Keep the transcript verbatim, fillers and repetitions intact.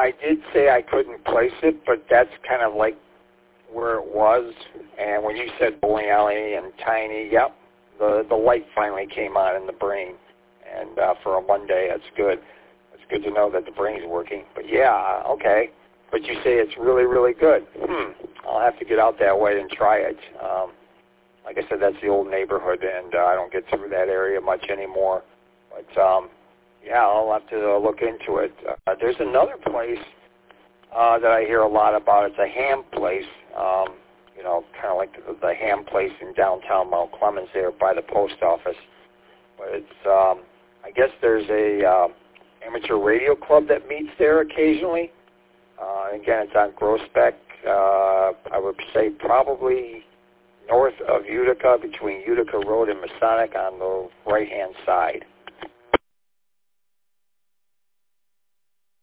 I did say I couldn't place it, but that's kind of like where it was. And when you said bowling alley and tiny, yep, the the light finally came on in the brain. And uh, for a Monday, that's good. It's good to know that the brain's working. But yeah, okay. But you say it's really, really good. Hmm. I'll have to get out that way and try it. Um, like I said, that's the old neighborhood, and uh, I don't get through that area much anymore. But um, yeah, I'll have to uh, look into it. Uh, there's another place uh, that I hear a lot about. It's a ham place. Um, you know, kind of like the, the ham place in downtown Mount Clemens there by the post office. But it's, um, I guess there's a uh, amateur radio club that meets there occasionally. Uh, again, it's on Groesbeck. Uh, I would say probably north of Utica, between Utica Road and Masonic on the right-hand side.